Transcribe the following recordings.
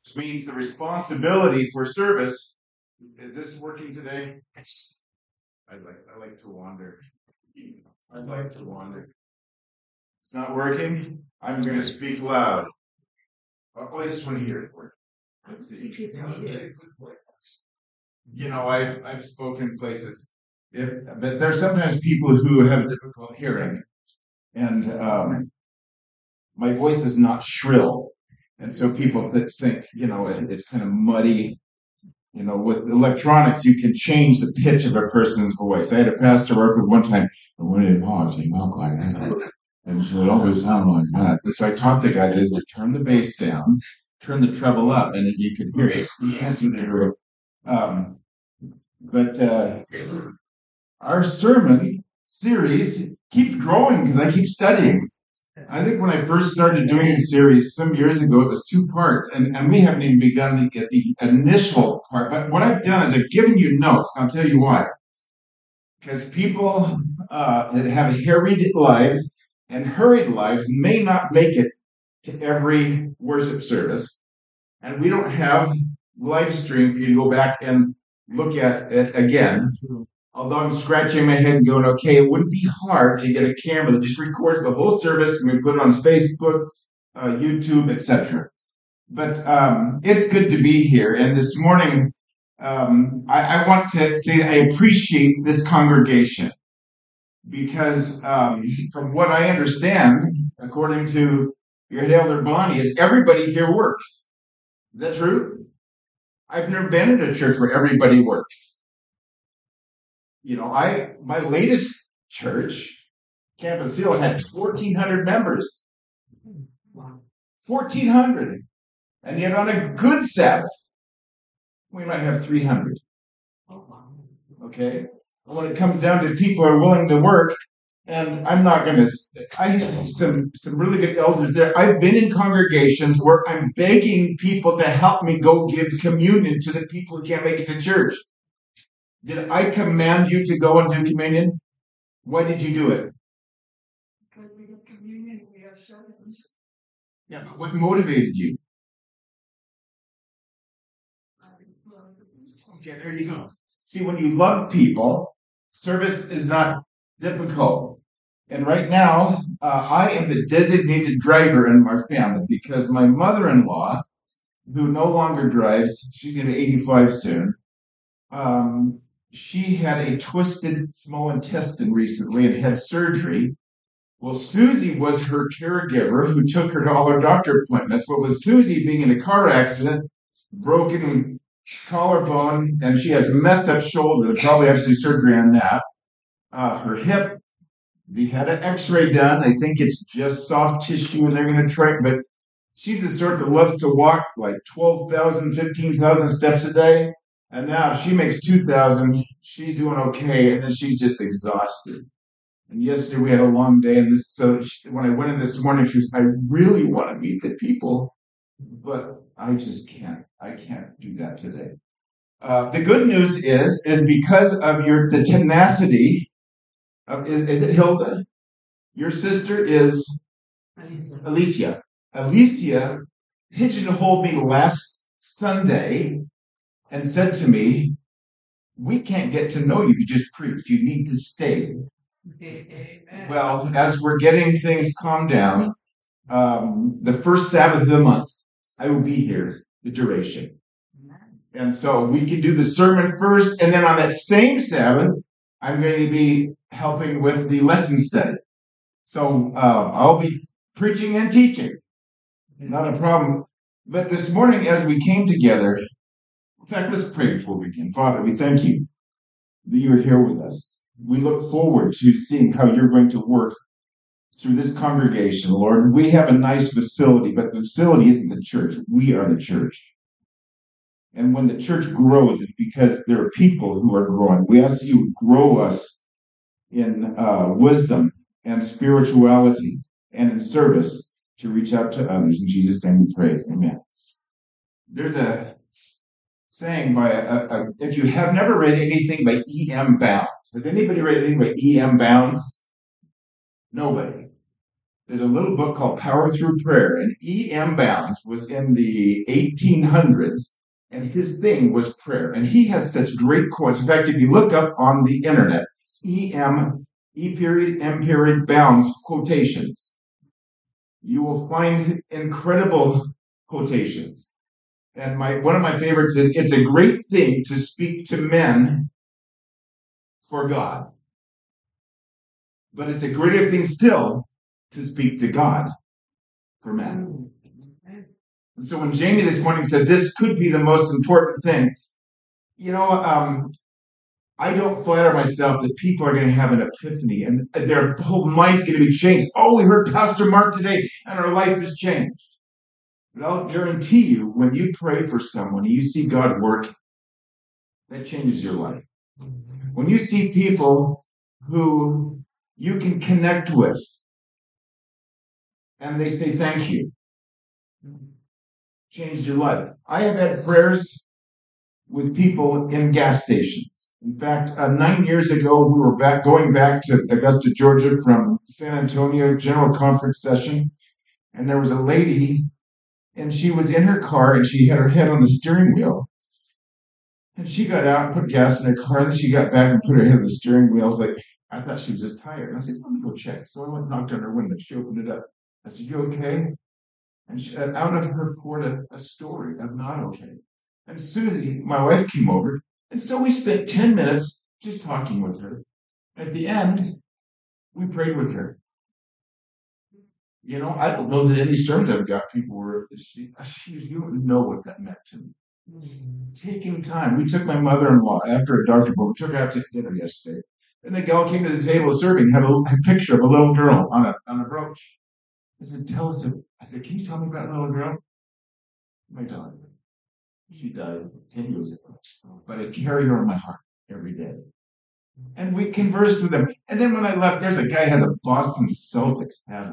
which means the responsibility for service. Is this working today? I like to wander. I'd like to wander. It's not working. I'm going to speak loud. Oh, this one here. Let's see. You know, I've spoken places. But there's sometimes people who have difficult hearing, and my voice is not shrill, and so people think, you know, it's kind of muddy. You know, with electronics, you can change the pitch of a person's voice. I had a pastor work with one time, and when it talks, he talk like that. And so it always sounded like that. So I taught the guy is to turn the bass down, turn the treble up, and you can hear it. You can't hear it. But our sermon series keeps growing because I keep studying. I think when I first started doing the series some years ago, it was 2 parts, and we haven't even begun to get the initial part. But what I've done is I've given you notes. I'll tell you why. Because people that have harried lives and hurried lives may not make it to every worship service, and we don't have live stream for you to go back and look at it again. Although I'm scratching my head and going, okay, it wouldn't be hard to get a camera that just records the whole service and we put it on Facebook, YouTube, etc. But it's good to be here. And this morning, I want to say that I appreciate this congregation because from what I understand, according to your head elder Bonnie, is everybody here works. Is that true? I've never been at a church where everybody works. You know, my latest church, Campus Hill, had 1,400 members. 1,400. And yet on a good Sabbath, we might have 300. Okay? When it comes down to people who are willing to work, and I'm not going to, I have some really good elders there. I've been in congregations where I'm begging people to help me go give communion to the people who can't make it to church. Did I command you to go and do communion? Why did you do it? Because we have communion, we have service. Yeah, but what motivated you? Okay, there you go. See, when you love people, service is not difficult. And right now, I am the designated driver in our family because my mother-in-law, who no longer drives, she's going to be 85 soon, she had a twisted small intestine recently and had surgery. Well, Susie was her caregiver who took her to all her doctor appointments. But with Susie being in a car accident, broken collarbone, and she has a messed up shoulder, they'll probably have to do surgery on that. Her hip, we had an x-ray done. I think it's just soft tissue and they're going to try, but she's the sort that loves to walk like 12,000, 15,000 steps a day. And now if she makes 2,000, she's doing okay, and then she's just exhausted. And yesterday we had a long day, and when I went in this morning, she was, I really want to meet the people, but I just can't. I can't do that today. The good news is because of the tenacity of, is it Hilda? Your sister is Alicia. Alicia pigeonholed me last Sunday and said to me, we can't get to know you. You just preached. You need to stay. Amen. Well, as we're getting things calmed down, the first Sabbath of the month, I will be here, the duration. And so we can do the sermon first, and then on that same Sabbath, I'm going to be helping with the lesson study. So I'll be preaching and teaching. Not a problem. But this morning, as we came together, in fact, let's pray before we begin. Father, we thank you that you are here with us. We look forward to seeing how you're going to work through this congregation, Lord. We have a nice facility, but the facility isn't the church. We are the church. And when the church grows, it's because there are people who are growing. We ask that you would grow us in wisdom and spirituality and in service to reach out to others. In Jesus' name we pray. Amen. There's a saying by if you have never read anything by E.M. Bounds. Has anybody read anything by E.M. Bounds? Nobody. There's a little book called Power Through Prayer, and E.M. Bounds was in the 1800s, and his thing was prayer. And he has such great quotes. In fact, if you look up on the internet, E.M. Bounds quotations, you will find incredible quotations. And one of my favorites is, it's a great thing to speak to men for God, but it's a greater thing still to speak to God for men. And so when Jamie this morning said this could be the most important thing, I don't flatter myself that people are going to have an epiphany and their whole mind's going to be changed. Oh, we heard Pastor Mark today and our life has changed. But I'll guarantee you, when you pray for someone and you see God work, that changes your life. When you see people who you can connect with and they say thank you, changes your life. I have had prayers with people in gas stations. In fact, 9 years ago, we were going back to Augusta, Georgia from San Antonio General Conference session, and there was a lady, and she was in her car, and she had her head on the steering wheel. And she got out and put gas in her car, and then she got back and put her head on the steering wheel. I thought she was just tired. And I said, let me go check. So I went and knocked on her window. She opened it up. I said, you okay? And out of her poured a story of not okay. And Susie, my wife, came over. And so we spent 10 minutes just talking with her. At the end, we prayed with her. I don't know that any sermons I've got people were, you don't know what that meant to me. Taking time. We took my mother-in-law after a doctor, but we took her out to dinner yesterday. And the gal came to the table serving, had a picture of a little girl on a brooch. I said, can you tell me about a little girl? My daughter. She died 10 years ago. But I carry her in my heart every day. And we conversed with them. And then when I left, there's a guy who had a Boston Celtics hat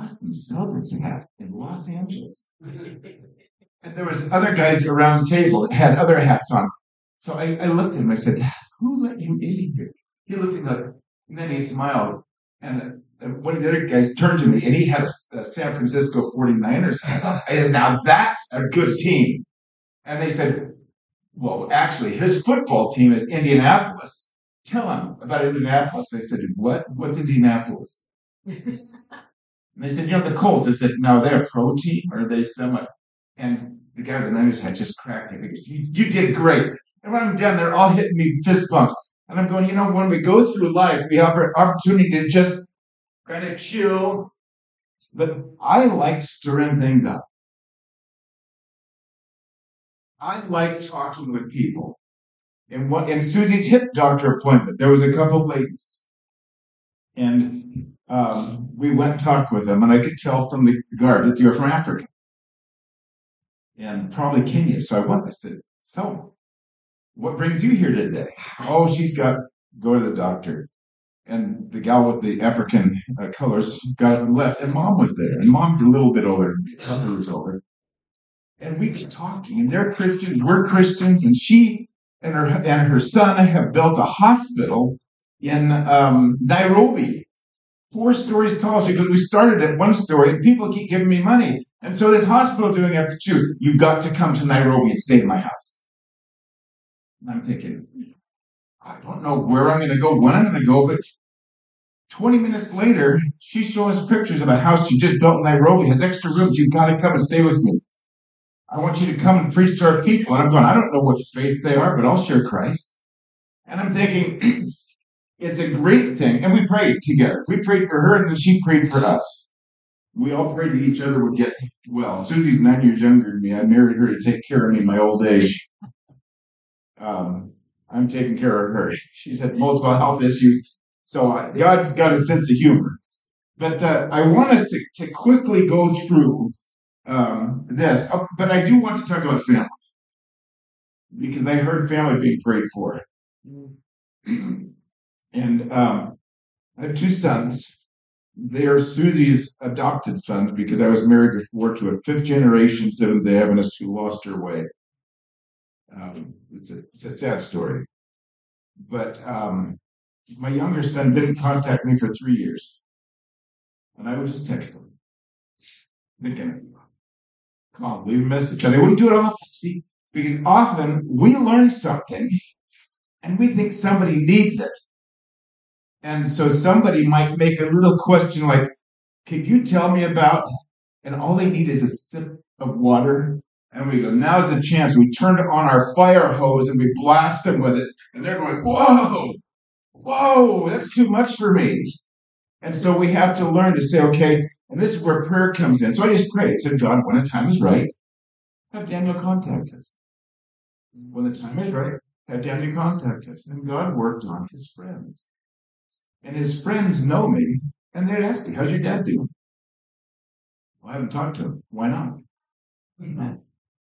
in Los Angeles. And there was other guys around the table that had other hats on. So I looked at him. I said, who let you in here? He looked at me, and then he smiled. And one of the other guys turned to me, and he had a San Francisco 49ers hat on. I said, now that's a good team. And they said, well, actually, his football team is Indianapolis. Tell him about Indianapolis. I said, what? What's Indianapolis? And they said, the Colts. I said, now they're a pro team, or are they semi? And the guy with the Niners had just cracked it. He goes, you did great. And when I'm done, they're all hitting me fist bumps. And I'm going, when we go through life, we have an opportunity to just kind of chill. But I like stirring things up. I like talking with people. In Susie's hip doctor appointment, there was a couple ladies. And we went and talked with them, and I could tell from the garb that they were from Africa. And probably Kenya. So I said, so what brings you here today? Oh, she's got to go to the doctor. And the gal with the African colors got left, and Mom was there. And Mom's a little bit older, a couple years older. And we were talking, and they're Christians, we're Christians, and she and her son have built a hospital in Nairobi, 4 stories tall. She goes, we started at 1 story, and people keep giving me money. And so this hospital is doing after 2. You've got to come to Nairobi and stay in my house. And I'm thinking, I don't know where I'm going to go, when I'm going to go, but 20 minutes later, she's showing us pictures of a house she just built in Nairobi. It has extra rooms. You've got to come and stay with me. I want you to come and preach to our people. And I'm going, I don't know what faith they are, but I'll share Christ. And I'm thinking, it's a great thing. And we prayed together. We prayed for her, and then she prayed for us. We all prayed that each other would get well. Susie's 9 years younger than me. I married her to take care of me in my old age. I'm taking care of her. She's had multiple health issues. So God's got a sense of humor. But I want us to quickly go through this. But I do want to talk about family. Because I heard family being prayed for. And I have 2 sons. They are Susie's adopted sons because I was married before to a 5th-generation Seventh-day Adventist who lost her way. It's a sad story. But my younger son didn't contact me for 3 years. And I would just text him. thinking, come on, leave a message. And they wouldn't do it often. See, because often we learn something and we think somebody needs it. And so somebody might make a little question like, can you tell me about, and all they need is a sip of water. And we go, now's the chance. We turn on our fire hose and we blast them with it. And they're going, whoa, that's too much for me. And so we have to learn to say, okay, and this is where prayer comes in. So I just prayed. I said, God, when the time is right, have Daniel contact us. When the time is right, have Daniel contact us. And God worked on his friends. And his friends know me. And they'd ask me, how's your dad doing? Well, I haven't talked to him. Why not? Amen.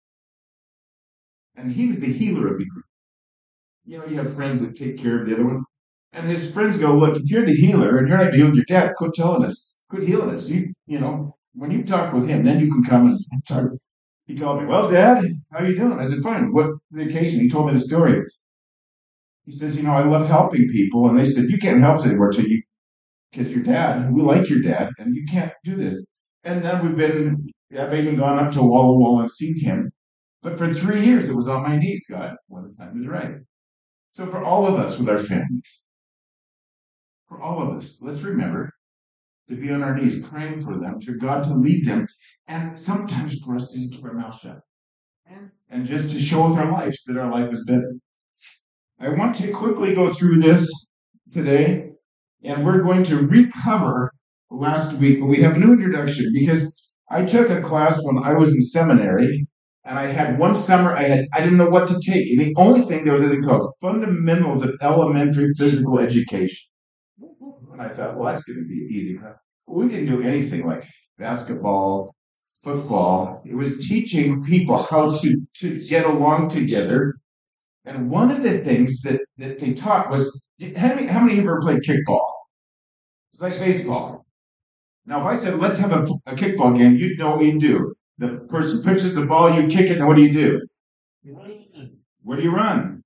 And he was the healer of the group. You know, you have friends that take care of the other one. And his friends go, look, if you're the healer and you're not dealing with your dad, quit telling us. Quit healing us. You know, when you talk with him, then you can come and talk. He called me, well, Dad, how are you doing? I said, fine. What the occasion? He told me the story. He says, you know, I love helping people. And they said, you can't help us anymore till you kiss your dad. We like your dad, and you can't do this. And then I've even gone up to Walla Walla and seen him. But for 3 years, it was on my knees, God, when the time is right. So for all of us with our families, for all of us, let's remember to be on our knees, praying for them, to God to lead them, and sometimes for us to keep our mouth shut. And just to show with our lives that our life is better. I want to quickly go through this today, and we're going to recover last week, but we have a new introduction because I took a class when I was in seminary, and I had one summer, I didn't know what to take. And the only thing there was a thing called Fundamentals of Elementary Physical Education. And I thought, well, that's going to be easy. We didn't do anything like basketball, football. It was teaching people how to get along together. And one of the things that they taught was, how many of you ever played kickball? It's like baseball. Now, if I said, let's have a kickball game, you'd know what you'd do. The person pitches the ball, you kick it, and what do? Where do you run?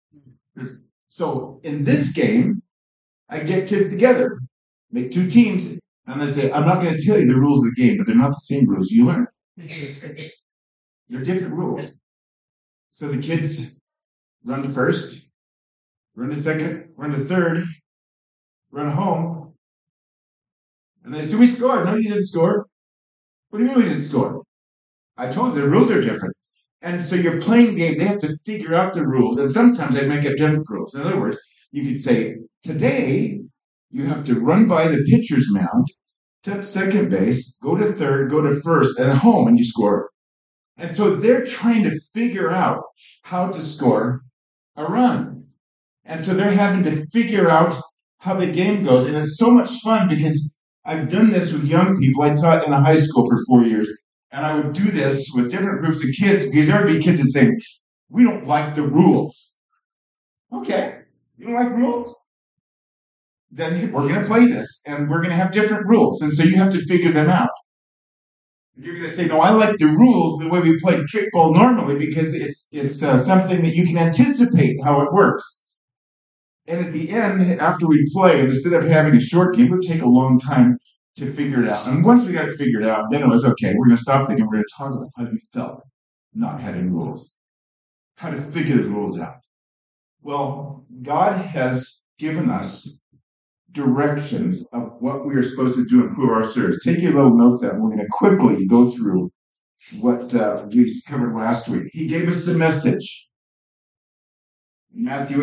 So in this game, I get kids together, make two teams, and I say, I'm not going to tell you the rules of the game, but they're not the same rules. You learn. They're different rules. So the kids run to first, run to second, run to third, run home. And they say, we scored. No, you didn't score. What do you mean we didn't score? I told you the rules are different. And so you're playing the game. They have to figure out the rules. And sometimes they make up different rules. In other words, you could say, today you have to run by the pitcher's mound, to second base, go to third, go to first, and home, and you score. And so they're trying to figure out how to score a run. And so they're having to figure out how the game goes. And it's so much fun because I've done this with young people. I taught in a high school for 4 years. And I would do this with different groups of kids because there would be kids that say, we don't like the rules. Okay, you don't like rules? Then we're going to play this, and we're going to have different rules. And so you have to figure them out. You're going to say, no, I like the rules the way we play kickball normally because it's something that you can anticipate how it works. And at the end, after we play, instead of having a short game, it would take a long time to figure it out. And once we got it figured out, then it was okay. We're going to stop thinking. We're going to talk about how you felt not having rules, how to figure the rules out. Well, God has given us directions of what we are supposed to do to improve our service. Take your little notes out, and we're going to quickly go through what we covered last week. He gave us the message. Matthew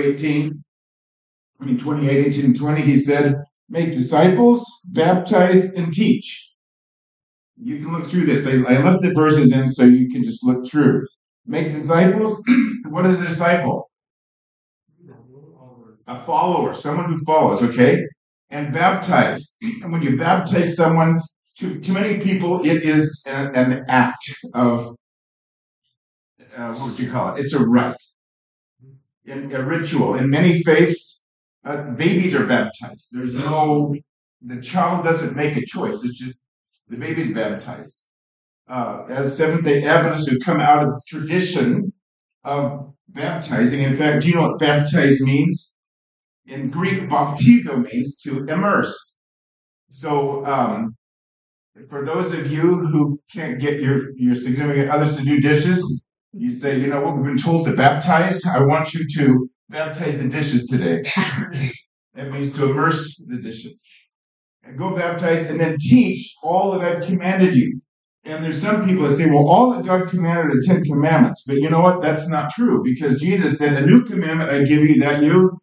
28, 18, and 20, he said, make disciples, baptize, and teach. You can look through this. I left the verses in so you can just look through. Make disciples. What is a disciple? A follower, someone who follows, okay? And baptize. And when you baptize someone, to many people, it is an act of, what would you call it? It's a rite, a ritual. In many faiths, babies are baptized. The child doesn't make a choice. It's just the baby's baptized. As Seventh-day Adventists who come out of the tradition of baptizing. In fact, do you know what baptize means? In Greek, baptizo means to immerse. So For those of you who can't get your significant others to do dishes, you say, you know what, we've been told to baptize. I want you to baptize the dishes today. That means to immerse the dishes. And go baptize and then teach all that I've commanded you. And there's some people that say, well, all that God commanded are the 10 commandments. But you know what? That's not true. Because Jesus said, the new commandment I give you, that you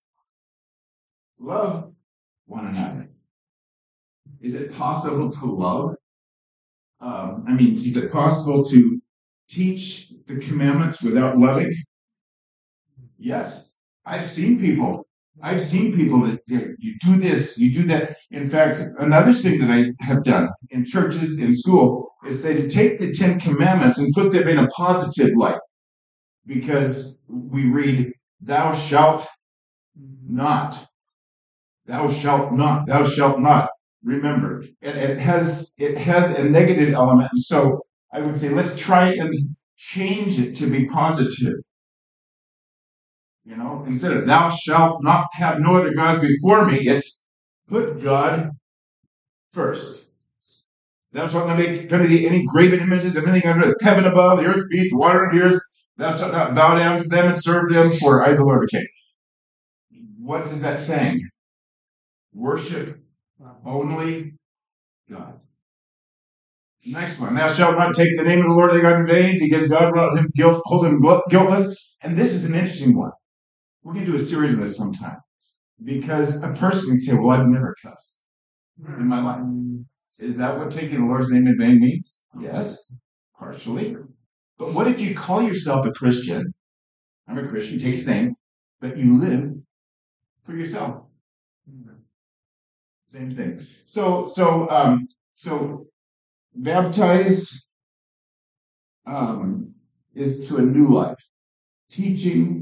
love one another. Is it possible to love? Is it possible to teach the commandments without loving? Yes. I've seen people that you do this, you do that. In fact, another thing that I have done in churches, in school, is say to take the 10 commandments and put them in a positive light. Because we read, thou shalt not. Thou shalt not. Thou shalt not. Remember. And it has a negative element. And so I would say, let's try and change it to be positive. Instead of thou shalt not have no other gods before me, it's put God first. Thou shalt not make any graven images of anything under the heaven above, the earth beneath, the water under the earth. Thou shalt not bow down to them and serve them, for I the Lord. Okay. What is that saying? Worship only God. Next one. Thou shalt not take the name of the Lord thy God in vain, because God will hold him guiltless. And this is an interesting one. We're going to do a series of this sometime. Because a person can say, well, I've never cussed in my life. Is that what taking the Lord's name in vain means? Yes, partially. But what if you call yourself a Christian? I'm a Christian, take his name, but you live for yourself. Same thing. So baptize is to a new life. Teaching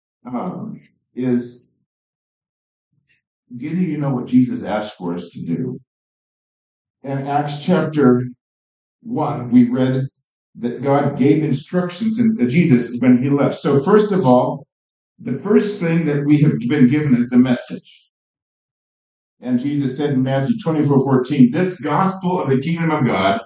is getting to know what Jesus asked for us to do. In Acts chapter 1, we read that God gave instructions to Jesus when he left. So first of all, the first thing that we have been given is the message. And Jesus said in Matthew 24:14, this gospel of the kingdom of God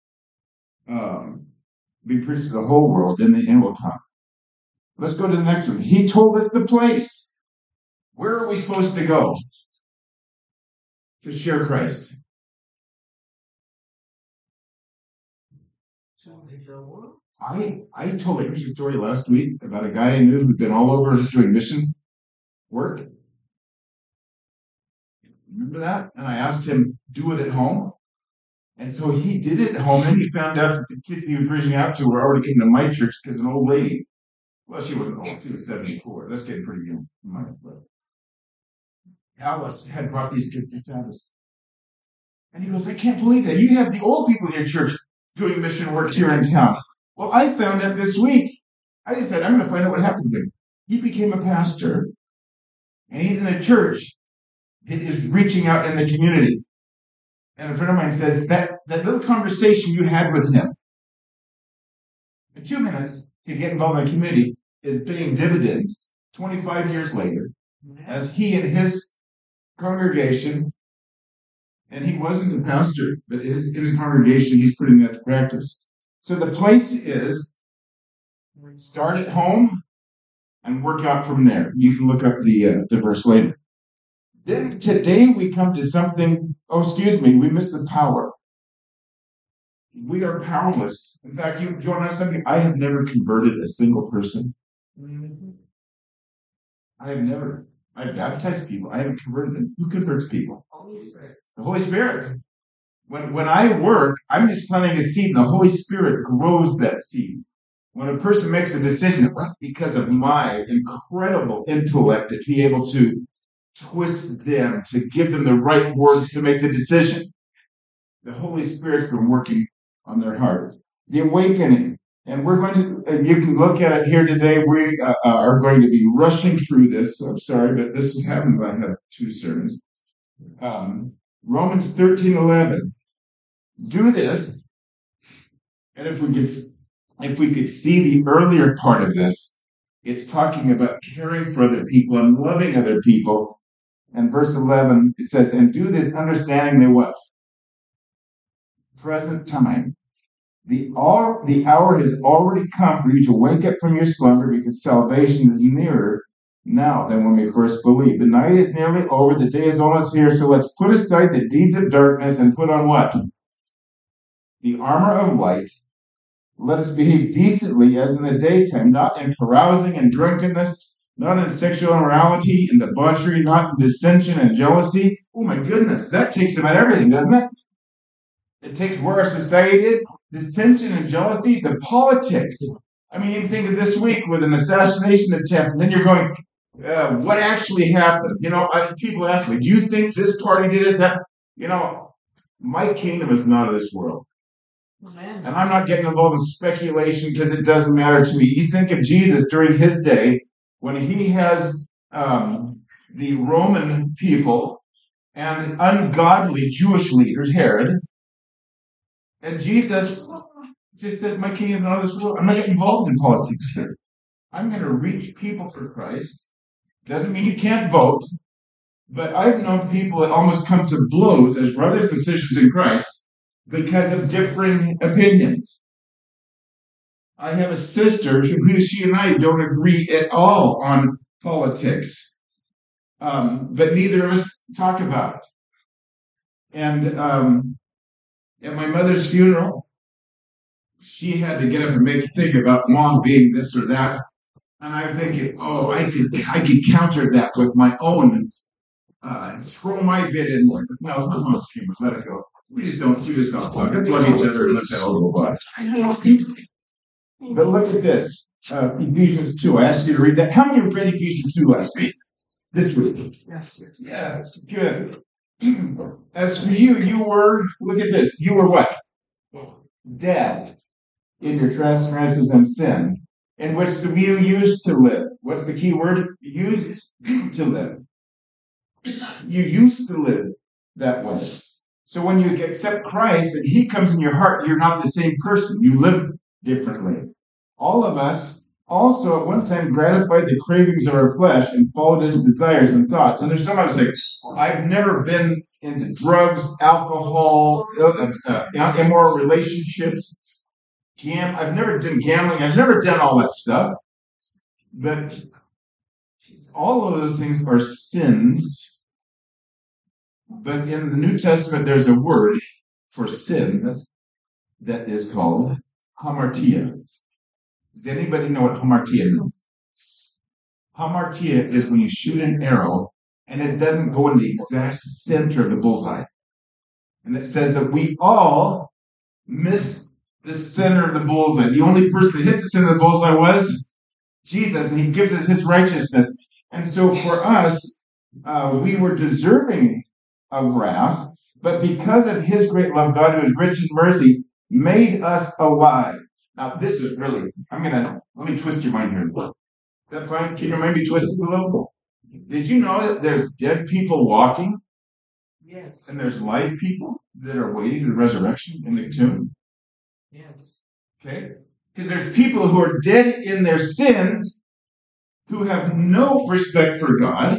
be preached to the whole world, then the end will come. Let's go to the next one. He told us the place. Where are we supposed to go to share Christ? I told a Christian story last week about a guy I knew who'd been all over doing mission work. Remember that? And I asked him, do it at home. And so he did it at home. And he found out that the kids he was reaching out to were already coming to my church because an old lady, well, she wasn't old. She was 74. That's getting pretty young. Alice had brought these kids to Sabbath. And he goes, I can't believe that. You have the old people in your church doing mission work here in town. Well, I found out this week. I just said, I'm going to find out what happened to him. He became a pastor. And he's in a church that is reaching out in the community. And a friend of mine says that little conversation you had with him in 2 minutes to get involved in the community is paying dividends 25 years later as he and his congregation, and he wasn't a pastor, but in his congregation, he's putting that to practice. So the place is start at home and work out from there. You can look up the verse later. Then today we come to something, we missed the power. We are powerless. In fact, you want to know something? I have never converted a single person. I've baptized people. I haven't converted them. Who converts people? Holy Spirit. The Holy Spirit. When I work, I'm just planting a seed, and the Holy Spirit grows that seed. When a person makes a decision, it wasn't because of my incredible intellect to be able to twist them, to give them the right words to make the decision. The Holy Spirit's been working on their heart. The awakening. And we're going to, you can look at it here today. We are going to be rushing through this. I'm sorry, but this has happened when I have 2 sermons. Romans 13:11. Do this. And if we could see the earlier part of this, it's talking about caring for other people and loving other people. And verse 11, it says, and do this understanding that what? present time. The hour has already come for you to wake up from your slumber because salvation is nearer now than when we first believed. The night is nearly over. The day is almost here. So let's put aside the deeds of darkness and put on what? The armor of light. Let us behave decently as in the daytime, not in carousing and drunkenness, not in sexual immorality and debauchery, not in dissension and jealousy. Oh my goodness, that takes about everything, doesn't it? It takes where our society is, dissension and jealousy, the politics. I mean, you think of this week with an assassination attempt, and then you're going, what actually happened? People ask me, do you think this party did it? That, my kingdom is not of this world. And I'm not getting involved in speculation because it doesn't matter to me. You think of Jesus during his day when he has the Roman people and ungodly Jewish leaders, Herod, and Jesus just said, my kingdom is not of this world. I'm not getting involved in politics here. I'm going to reach people for Christ. Doesn't mean you can't vote, but I've known people that almost come to blows as brothers and sisters in Christ because of differing opinions. I have a sister who she and I don't agree at all on politics, but neither of us talk about it. And at my mother's funeral, she had to get up and make a think about mom being this or that. And I'm thinking, I could counter that with my own, throw my bit in there. No, come on, let it go. We just don't talk. Let's love each other and let's have a little fun. But look at this. Ephesians 2. I asked you to read that. How many read Ephesians 2 last week? This week? Yes, good. As for you, look at this. You were what? Dead in your trespasses and sin, in which you used to live. What's the key word? Used to live. You used to live that way. So when you accept Christ and he comes in your heart, you're not the same person. You live differently. All of us also at one time gratified the cravings of our flesh and followed his desires and thoughts. And there's some of us like, I've never been into drugs, alcohol, immoral relationships. I've never done gambling. I've never done all that stuff. But all of those things are sins. But in the New Testament, there's a word for sin that is called hamartia. Does anybody know what hamartia means? Hamartia is when you shoot an arrow and it doesn't go in the exact center of the bullseye. And it says that we all miss the center of the bullseye. The only person that hit the center of the bullseye was Jesus, and he gives us his righteousness. And so for us, we were deserving of wrath, but because of his great love, God, who is rich in mercy, made us alive. Now, this is really, let me twist your mind here. Is that fine? Can your mind be twisted a little? Did you know that there's dead people walking? Yes. And there's live people that are waiting in resurrection in the tomb? Yes. Okay? Because there's people who are dead in their sins, who have no respect for God,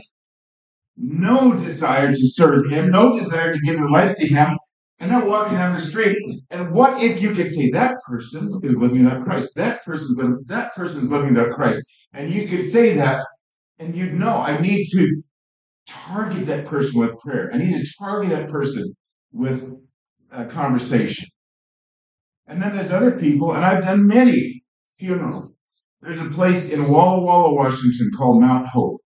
no desire to serve him, no desire to give their life to him, and they're walking down the street. And what if you could say that person is living without Christ? That person's living without Christ. And you could say that, and you'd know, I need to target that person with prayer. I need to target that person with a conversation. And then there's other people, and I've done many funerals. There's a place in Walla Walla, Washington called Mount Hope.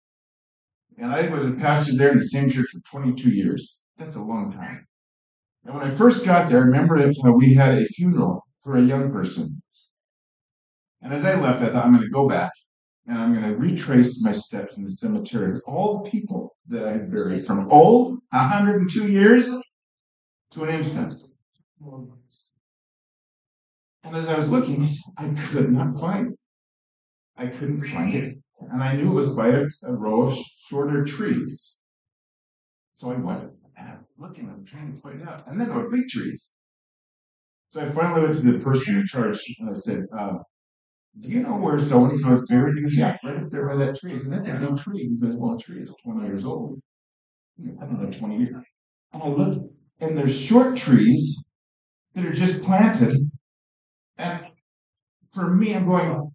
And I was a pastor there in the same church for 22 years. That's a long time. And when I first got there, I remember that we had a funeral for a young person. And as I left, I thought, I'm going to go back and I'm going to retrace my steps in the cemetery with all the people that I had buried, from old, 102 years, to an infant. And as I was looking, I could not find it. I couldn't find it. And I knew it was by a row of shorter trees. So I went looking, I'm trying to find out. And then there were big trees. So I finally went to the person in charge and I said, do you know where so-and-so is buried? He goes, yeah, right up there by that tree. I said, that's a big tree. Because, well, the tree is 20 years old. I don't know, 20 years. And I looked, and there's short trees that are just planted. And for me, I'm going,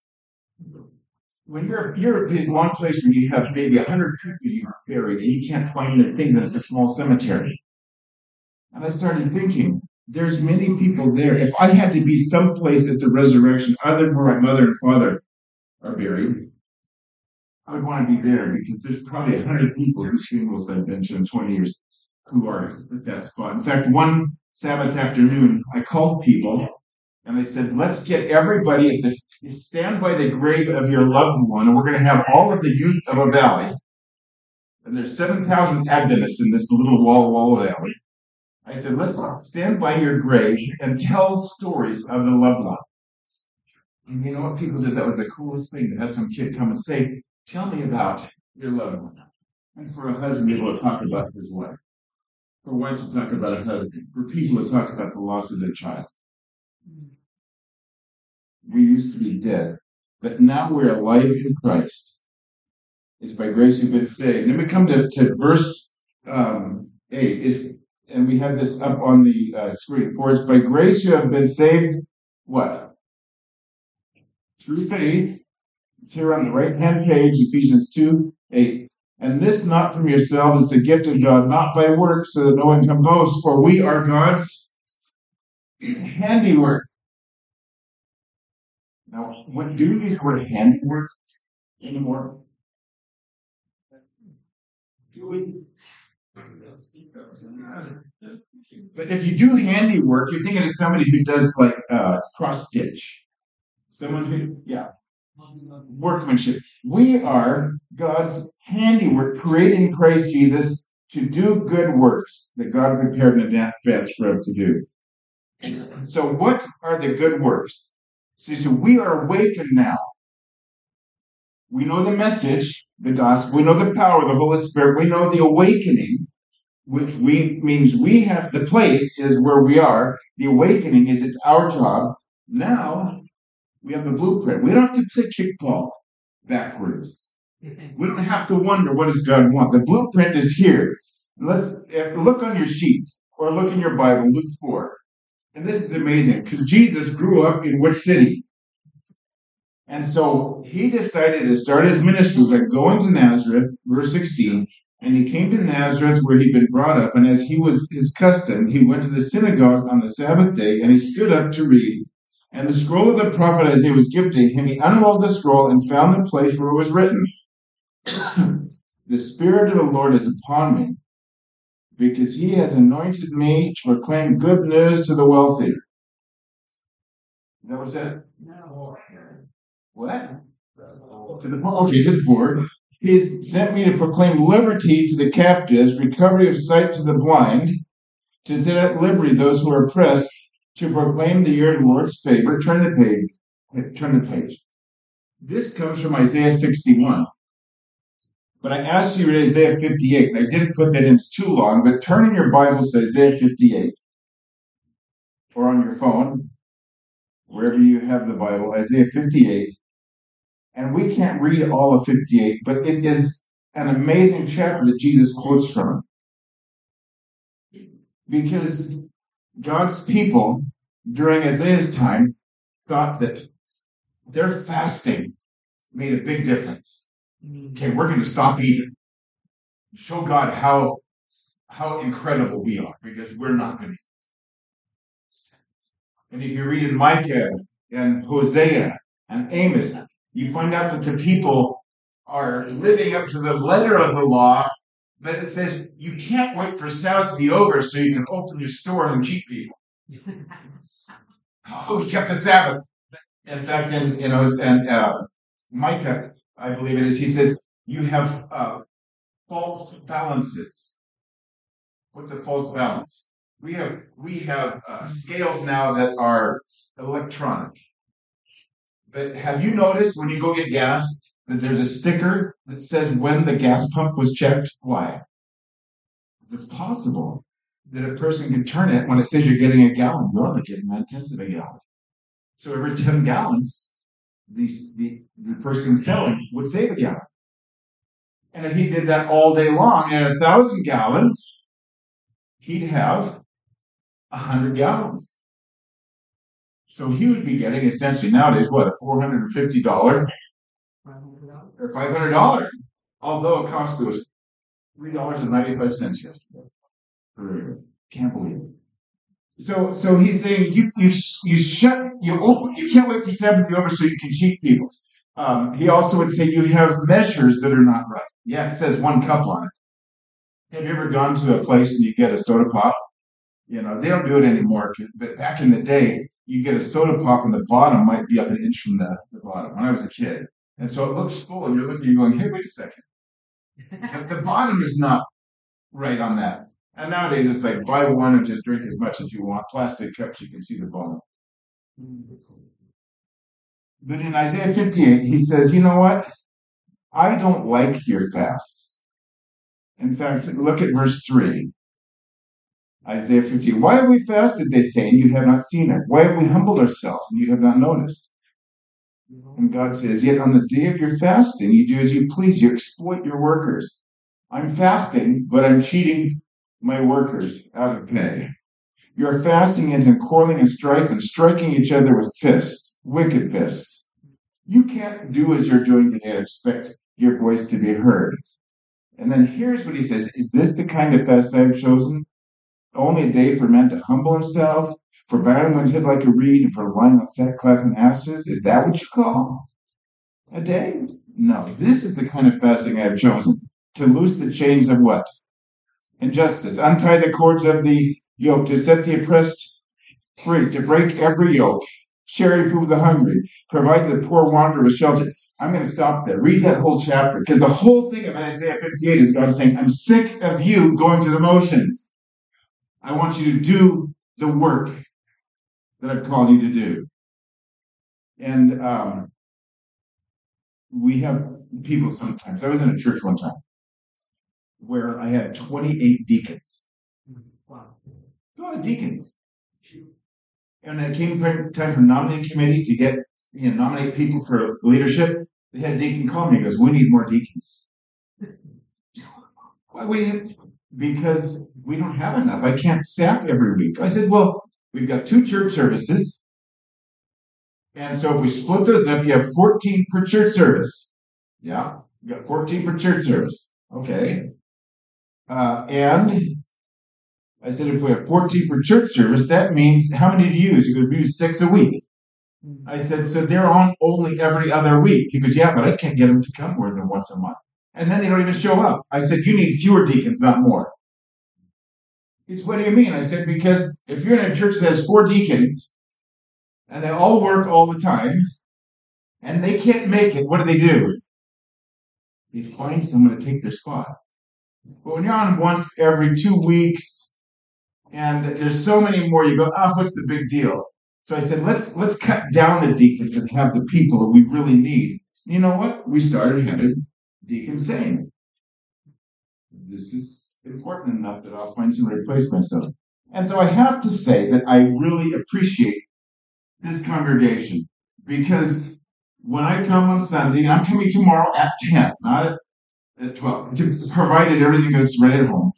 when you're at this one place where you have maybe 100 people you are buried and you can't find their things and it's a small cemetery. And I started thinking, there's many people there. If I had to be someplace at the resurrection other than where my mother and father are buried, I would want to be there because there's probably 100 people whose funerals I've been to in 20 years who are at that spot. In fact, one Sabbath afternoon, I called people and I said, let's get everybody stand by the grave of your loved one, and we're going to have all of the youth of a valley. And there's 7,000 Adventists in this little wall valley. I said, let's stand by your grave and tell stories of the loved one. And you know what? People said that was the coolest thing to have some kid come and say, tell me about your loved one. And for a husband to be able to talk about his wife. For wives to talk about a husband. For people to talk about the loss of their child. We used to be dead, but now we're alive in Christ. It's by grace you've been saved. And then we come to verse 8. And we have this up on the screen. For it's by grace you have been saved, what? Through faith. It's here on the right-hand page, Ephesians 2:8. And this not from yourself, it's a gift of God, not by works, so that no one can boast. For we are God's handiwork. Now, do we use the word handiwork anymore? Do we? But if you do handiwork, you're thinking of somebody who does like cross stitch. Someone who, workmanship. We are God's handiwork, created in Christ Jesus to do good works that God prepared in advance for us to do. So what are the good works? So we are awakened now. We know the message, the gospel. We know the power of the Holy Spirit. We know the awakening, which means we have, the place is where we are. The awakening is it's our job. Now we have the blueprint. We don't have to play kickball backwards. We don't have to wonder what does God want. The blueprint is here. Let's look on your sheet or look in your Bible, Luke 4. And this is amazing because Jesus grew up in which city? And so he decided to start his ministry by going to Nazareth, verse 16. And he came to Nazareth where he'd been brought up. And as he was his custom, he went to the synagogue on the Sabbath day and he stood up to read. And the scroll of the prophet Isaiah was given to him. He unrolled the scroll and found the place where it was written, the Spirit of the Lord is upon me, because he has anointed me to proclaim good news to the wealthy. Is that what it says? No. What? To the poor. Okay, to the poor. He has sent me to proclaim liberty to the captives, recovery of sight to the blind, to set at liberty those who are oppressed, to proclaim the year of the Lord's favor. Turn the page. This comes from Isaiah 61. But I asked you to read Isaiah 58. I didn't put that in, it's too long, but turn in your Bibles to Isaiah 58. Or on your phone, wherever you have the Bible, Isaiah 58. And we can't read all of 58, but it is an amazing chapter that Jesus quotes from. Because God's people during Isaiah's time thought that their fasting made a big difference. Okay, we're going to stop eating. Show God how incredible we are, because we're not going to. And if you read in Micah and Hosea and Amos, you find out that the people are living up to the letter of the law, but it says you can't wait for Sabbath to be over so you can open your store and cheat people. Oh, we kept the Sabbath. In fact, in Micah, I believe it is, he says, you have false balances. What's a false balance? We have scales now that are electronic. But have you noticed when you go get gas that there's a sticker that says when the gas pump was checked? Why? It's possible that a person can turn it when it says you're getting a gallon. You're only getting 9/10 of a gallon. So every 10 gallons, the person selling would save a gallon. And if he did that all day long, and 1,000 gallons, he'd have 100 gallons. So he would be getting essentially nowadays, what, a $450 or $500, although it cost us $3.95 yesterday. Can't believe it. So he's saying you can't wait for Sabbath to be over so you can cheat people. He also would say you have measures that are not right. Yeah, it says 1 cup on it. Have you ever gone to a place and you get a soda pop? They don't do it anymore. But back in the day, you get a soda pop and the bottom might be up an inch from the bottom when I was a kid. And so it looks full and you're going, hey, wait a second. The bottom is not right on that. And nowadays it's like buy one and just drink as much as you want. Plastic cups, you can see the bottom. But in Isaiah 58, he says, you know what? I don't like your fasts. In fact, look at verse 3. Isaiah 58. Why have we fasted, they say, and you have not seen it? Why have we humbled ourselves, and you have not noticed? And God says, yet on the day of your fasting, you do as you please. You exploit your workers. I'm fasting, but I'm cheating my workers out of pay. Your fasting is in quarreling and strife and striking each other with fists, wicked fists. You can't do as you're doing today and expect your voice to be heard. And then here's what he says. Is this the kind of fast I have chosen? Only a day for men to humble himself, for bowing one's head like a reed, and for lying on sackcloth and ashes? Is that what you call a day? No, this is the kind of fasting I have chosen. To loose the chains of what? Injustice. Untie the cords of the yoke. To set the oppressed free. To break every yoke. Share food with the hungry. Provide the poor wanderer with shelter. I'm going to stop there. Read that whole chapter. Because the whole thing of Isaiah 58 is God saying, I'm sick of you going through the motions. I want you to do the work that I've called you to do. And we have people sometimes. I was in a church one time where I had 28 deacons. Wow. It's a lot of deacons. And it came time for nominating committee to get, nominate people for leadership. They had a deacon call me and goes, we need more deacons. Why? Because we don't have enough. I can't staff every week. I said, well, we've got 2 church services. And so if we split those up, you have 14 per church service. Yeah, you got 14 per church service. Okay. And I said, if we have 14 per church service, that means how many do you use? You could use 6 a week. I said, so they're on only every other week. He goes, yeah, but I can't get them to come more than once a month. And then they don't even show up. I said, you need fewer deacons, not more. He said, what do you mean? I said, because if you're in a church that has 4 deacons, and they all work all the time, and they can't make it, what do? They find someone to take their spot. But when you're on once every 2 weeks, and there's so many more, you go, what's the big deal? So I said, let's cut down the deacons and have the people that we really need. You know what? We started having deacons saying, this is important enough that I'll find somebody to replace myself. And so I have to say that I really appreciate this congregation, because when I come on Sunday, and I'm coming tomorrow at 10, not at 12, provided everything goes right at home.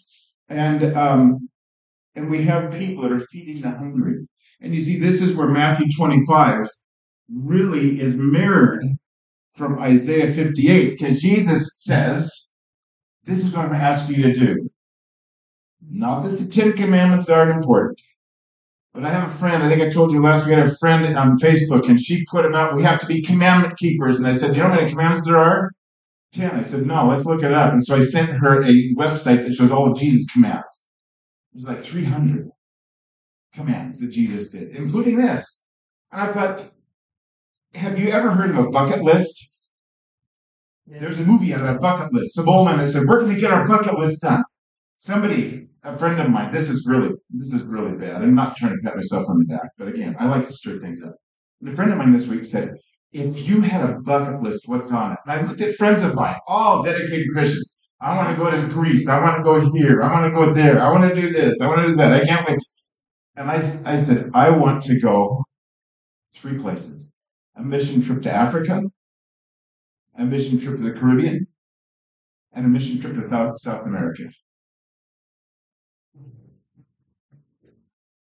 And we have people that are feeding the hungry. And you see, this is where Matthew 25 really is mirrored from Isaiah 58, because Jesus says, this is what I'm asking you to do. Not that the 10 Commandments aren't important, but I have a friend, I think I told you last week, I had a friend on Facebook, and she put them out, we have to be commandment keepers. And I said, you know how many commandments there are? 10. I said, no, let's look it up. And so I sent her a website that shows all of Jesus' commands. There's like 300 commands that Jesus did, including this. And I thought, have you ever heard of a bucket list? Yeah. There's a movie on a bucket list. Some old man that said, we're going to get our bucket list done. Somebody, a friend of mine, this is really bad. I'm not trying to pat myself on the back, but again, I like to stir things up. And a friend of mine this week said, if you had a bucket list, what's on it? And I looked at friends of mine, all dedicated Christians. I want to go to Greece. I want to go here. I want to go there. I want to do this. I want to do that. I can't wait. And I said, I want to go 3 places. A mission trip to Africa, a mission trip to the Caribbean, and a mission trip to South America.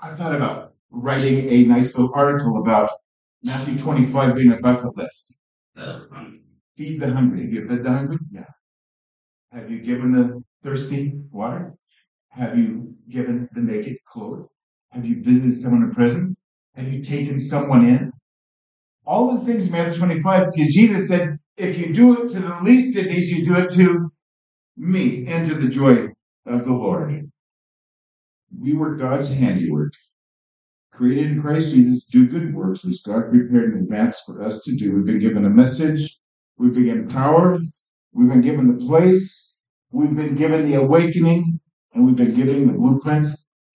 I thought about writing a nice little article about Matthew 25 being a bucket list. Feed the hungry. Have you fed the hungry? Yeah. Have you given the thirsty water? Have you given the naked clothes? Have you visited someone in prison? Have you taken someone in? All the things in Matthew 25, because Jesus said, if you do it to the least of these, you do it to me. Enter the joy of the Lord. We were God's handiwork, created in Christ Jesus, do good works which God prepared in advance for us to do. We've been given a message. We've been given power. We've been given the place. We've been given the awakening. And we've been given the blueprint.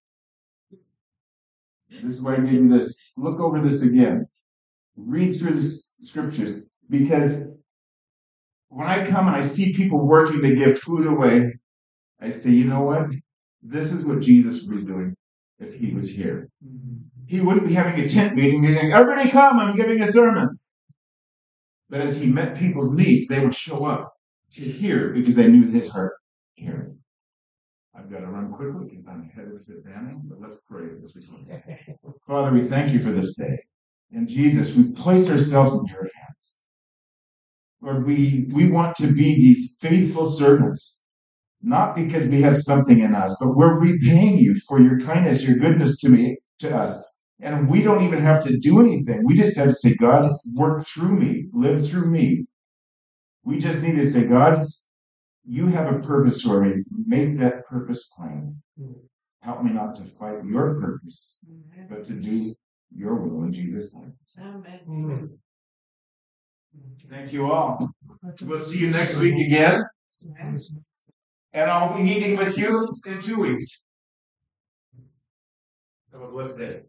This is why I gave you this. Look over this again. Read through this scripture. Because when I come and I see people working to give food away, I say, you know what? This is what Jesus would be doing if he was here. He wouldn't be having a tent meeting and saying, everybody come, I'm giving a sermon. But as he met people's needs, they would show up to hear because they knew his heart hearing. I've got to run quickly because I'm ahead of us at Banning, but let's pray as we go. Father, we thank you for this day. And Jesus, we place ourselves in your hands. Lord, we want to be these faithful servants, not because we have something in us, but we're repaying you for your kindness, your goodness to us. And we don't even have to do anything. We just have to say, God, work through me, live through me. We just need to say, God, you have a purpose for me. Make that purpose plain. Help me not to fight your purpose, but to do your will in Jesus' name. Amen. Thank you all. We'll see you next week again. And I'll be meeting with you in 2 weeks. Have a blessed day.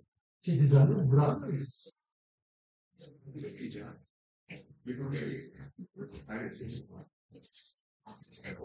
Thank you, John.